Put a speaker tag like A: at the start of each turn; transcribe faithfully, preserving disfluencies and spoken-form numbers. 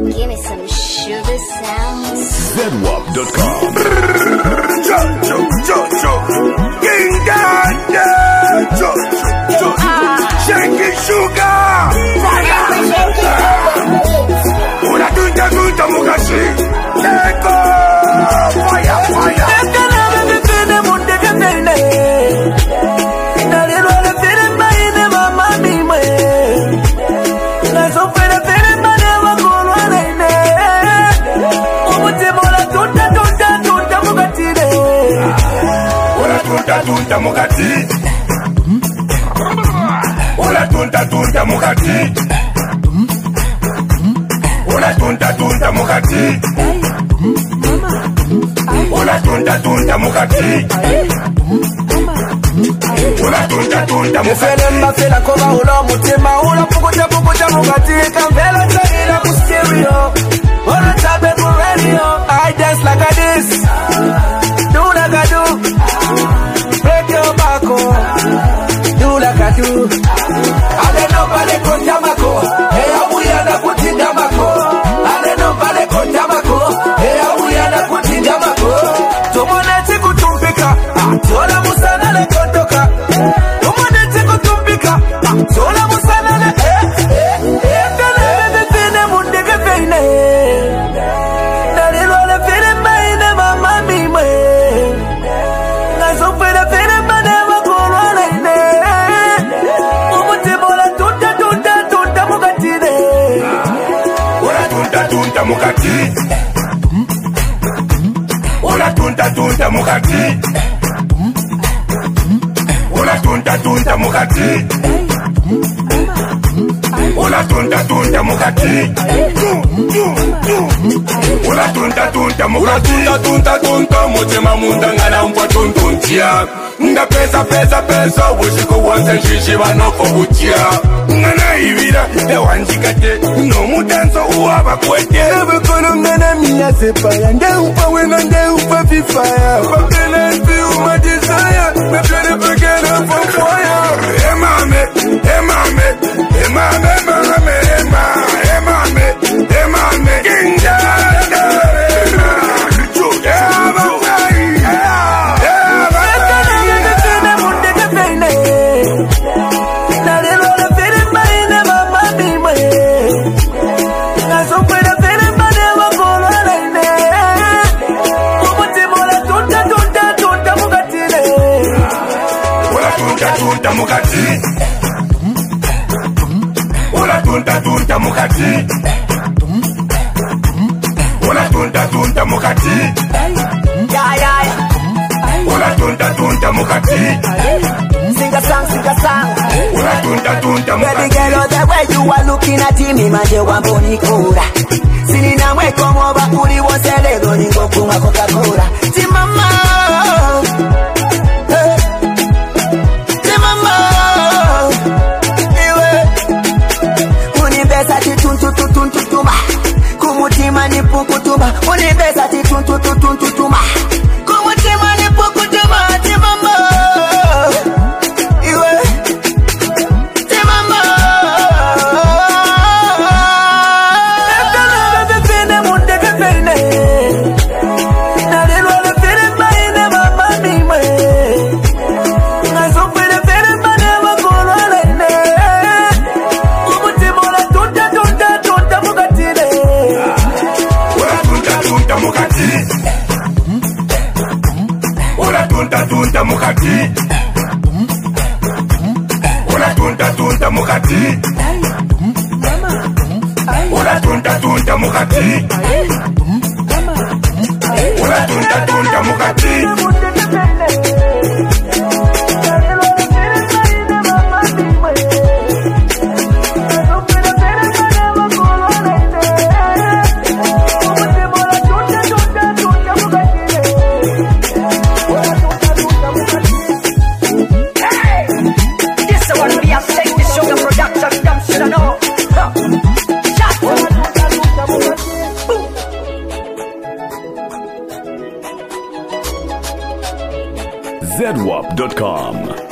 A: Give me some sugar sounds.
B: Zedwap dot com.
C: Jojo, Jojo, King Dada, Jojo, Jojo, Shanky Sugar, Fire, Una tunta tunta mugashi, Eko, Fire, Fire. Tunta mukati, ola tunta tunta mukati, ola tunta tunta mukati, ola tunta tunta mukati, ola tunta tunta mukati.
D: Fela fela koba ulo mutima ulo pukuja pukuja mukati kambela tayira ku stereo, ola tabe ku radio. I dance like I this, do like I do. Do like I do. I don't know about the Konjamako. Hey, we are the Kutindamako. I don't know about the Konjamako. Hey, we are the Kutindamako. Tomonete kutumpika. Tola musana le kondoka. Tomonete kutumpika. Tola musana le. Eh, eh, eh. Fene bebe fene mundeke fene. Nalilo le fene maine mama mime. Nazo fene fene mane.
C: Mukati, ola tunta tunta mukati, ola tunta tunta mukati, ola tunta tunta mukati, ola tunta tunta mukati, tunta tunta tunta mutema munda ngana mpwa tuntuntia, nga pesa pesa pesa wushiko wanse shishi vanoko kutia, ngana ibira ewanjikate no mutanso uwaba kwete. Ebe kono ngana miya sepaya nde upa wena nde upa fifaya papele fi uma desire me pere pekere for fire. Emame emame emame emame emame emame kinja. Mukati, ola tunta tunta mukati, ola tunta tunta mukati,
D: yeah yeah,
C: ola tunta tunta mukati,
D: sing a song, sing a song,
C: ola tunta tunta mukati.
D: Baby girl, the way you are looking at me, manje wamboni kura. Sini na mwe komo ba uli wosele do ningo kuma Coca-Cola. Ti mama. Kumutima ni pukutuma, unibeza ti tuntu tuntu tutuma. Kumutima ni pukutuma, ti mama. Iwe, ti mama. Efele bebe fene mundeke fene. Nalilwa le fene maine mama mime. Nazo fene fene mane wakolo lene. Kumutima la tunta tunta tunta mukatile.
C: Mukati, ola tunta tunta mukati, ola tunta tunta mukati, ola tunta tunta mukati, ola tunta tunta mukati.
B: Zedwap dot com.